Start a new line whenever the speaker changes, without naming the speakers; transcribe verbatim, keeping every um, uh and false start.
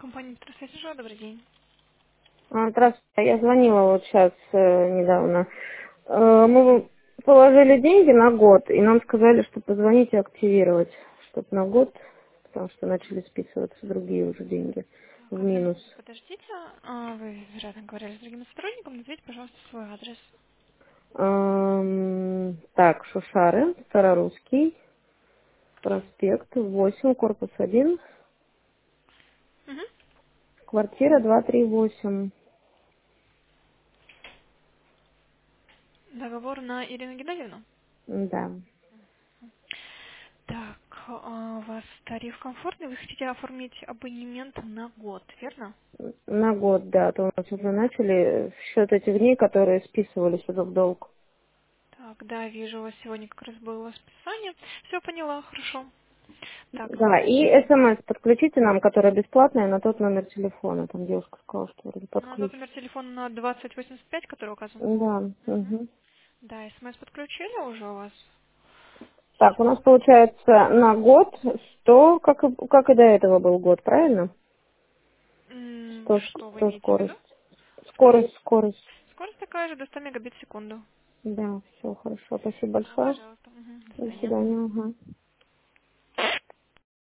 Компания Петросвязь, добрый день.
А, Здравствуйте, я звонила вот сейчас недавно. Э, Мы положили деньги на год, и нам сказали, что позвоните активировать, чтобы на год, потому что начали списываться другие уже деньги в
Так, одну
минус.
минуту, подождите. А, Вы, вероятно, говорили с другим сотрудником. Назовите, пожалуйста, свой адрес.
Эм, Так, Шушары, Старорусский, проспект восемь, корпус один,
Угу.
квартира двести тридцать восемь.
Договор на Ирину Геннадьевну.
Да.
Так, а, у вас тариф комфортный. Вы хотите оформить абонемент на год, верно?
На год, да, то у нас уже начали в счет этих дней, которые списывались уже в долг.
Так, да, вижу, у вас сегодня как раз было списание. Все поняла, хорошо. Так,
Да, и смс подключите нам, которая бесплатная, на тот номер телефона. Там девушка сказала, что вроде
на тот
подключит.
номер телефона на двадцать восемьдесят пять, который указан.
Да.
Угу.
Мгм.
Да, смс подключили уже у вас?
Так, у нас получается на год сто, как и, как и до этого был год, правильно?
М,
сто, ск-
Что вы
сто
имеете в виду?
скорость.
Скорость?
Скорость, скорость.
Скорость такая же, до ста мегабит в секунду.
Да, все хорошо. Спасибо
Да,
большое.
пожалуйста. Мгм. До
До
свидания.
свидания. Ага.